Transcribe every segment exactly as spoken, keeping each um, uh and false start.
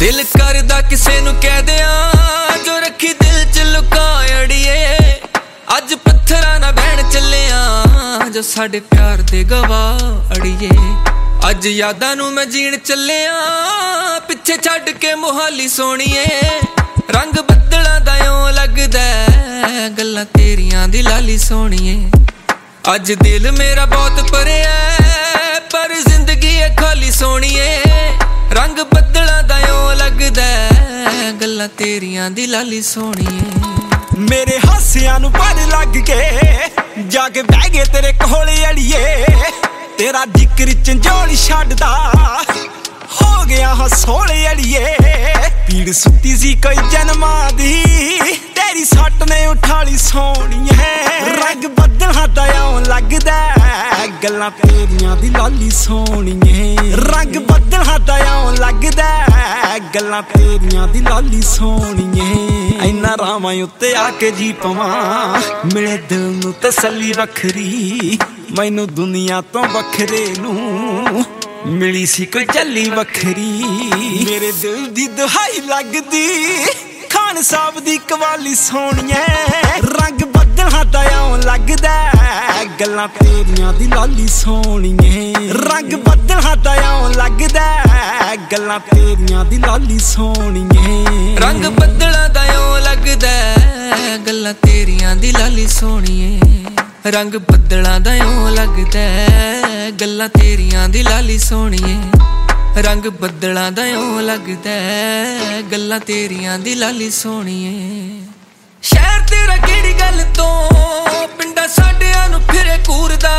दिल करदा किसे नू कह दियां जो रखी दिल च लुका अड़िए। अज पत्थरां ना बहन चलिया जो साडे प्यार दे गवाह अड़िए। अज यादां नू मैं जीण चलिया पिछे छड्ड के मोहाली सोहणीए। रंग बदलां दा इउं लगदा गल्लां तेरियां दी लाली सोहणीए। अज दिल मेरा बहुत भरिया पर जिंदगी है खाली सोहणीए। रंग बदलां दा इउं लगदा गल्लां तेरियां दी लाली सोहणीए। मेरे हासियां नू पर लग के जाके बह गए तेरे कोले अड़िए। तेरा जिक्र झंझोली छड्डदा हो गया हाँ सोले अड़िए। पीड़ सुती सी कोई जन्मां दी तेरी सट ने उठाली सोहणीए। रंग बदलां दा इउं लगदा गल्लां तेरियां दी लाली सोहणीए। रंग बदलां दा इउं लगदा गल्लां तेरियां दी लाली सोहणीए। इन्ना रावां उत्ते आके जी पवां मिले दिल नू तसल्ली वखरी। मैनू दुनिया तो वखरे नू मिली सी कोई चली वखरी। मेरे दिल दी दुहाई लगदी खान साहब दी कवाली सोहणीए। रंग बदलां दा इउं लगदा गल्लां तेरियां दी लाली सोहणीए। रंग बदलां दा इउं लगदा गल्लां तेरियां दी लाली सोहणीए। रंग बदलां दा इउं लगदा गल्लां तेरियां दी लाली सोहणीए। रंग बदलां दा इउं लगदा गल्लां तेरियां दी लाली सोहणीए। रंग बदलां दा इउं लगदा गल्लां तेरियां दी लाली सोहणीए। शहर तेरा किहड़ी गल तो पिंडा साडियां नू फिरे कूरदा।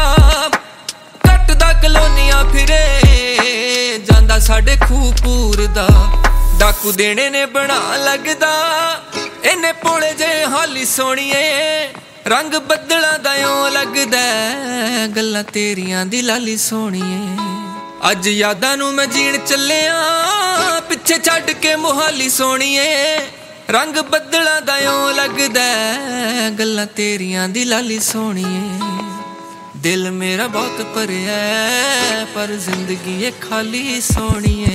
कटदा कलोनियां फिरे जांदा साडे खूह पूरदा। डाकू देने ने बना लगदा इन्ने भोले जे हाली सोहणीए। रंग बदलां दा इउं लगदा गल्लां तेरियां दी लाली सोहणीए। अज यादां नू मैं जीण चलिया पिछे छड्ड के मोहाली सोहणीए। रंग बदलां दा इउं लगदा गल्लां तेरियां दी लाली सोहणीए। दिल मेरा बहुत भरिया पर जिंदगी है खाली सोहणीए।